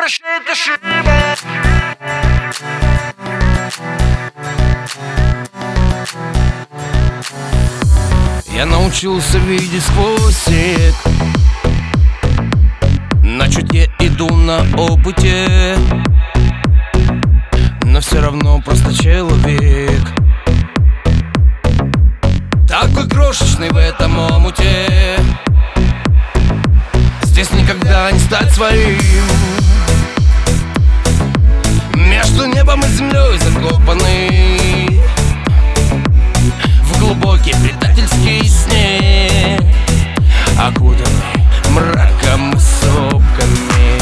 прощает ошибок. Я научился видеть сквозь снег, на чуте иду на опыте, но все равно просто человек, такой крошечный в этом омуте. Здесь никогда не стать своим, между небом и землей закопанный в глубокий предательский снег, окутанный мраком и сопками.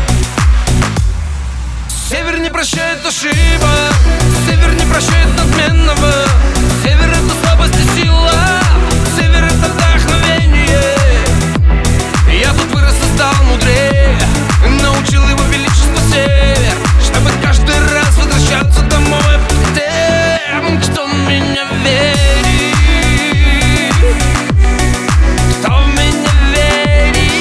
Север не прощает ошибок, север не прощает надменного. Север — это слабость и сила, север — это вдохновение. Я тут вырос и стал мудрее, научил его величество север, чтобы каждый раз возвращаться домой к тем, кто в меня верит, кто в меня верит.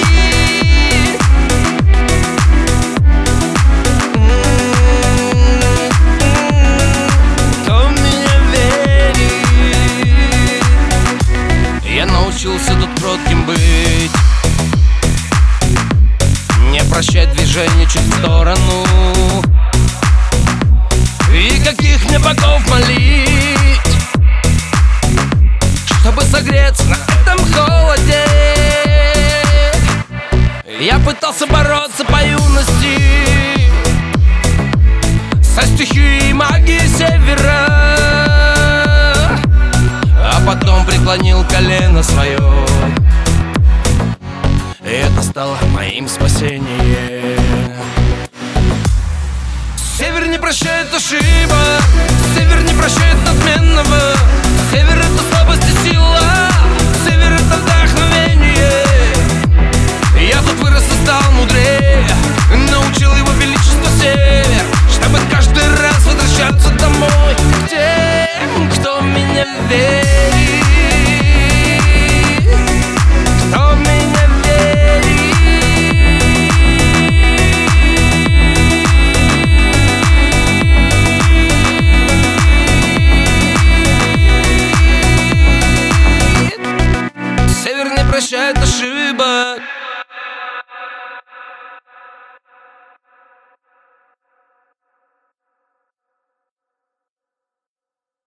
Кто в меня верит. Я научился тут кротким быть, не прощать движение чуть в сторону, и каких мне богов молить, чтобы согреться на этом холоде. Я пытался бороться по юности со стихией магии севера, а потом преклонил колено свое, и это стало моим спасением. Север не прощает ошибок, север не прощает надменного. Север — это слабость и сила, север — это вдохновение. Я тут вырос и стал мудрее, научил его величество север, чтобы каждый раз возвращаться домой к тем, кто в меня верит, кто в меня верит. Север не прощает ошибок.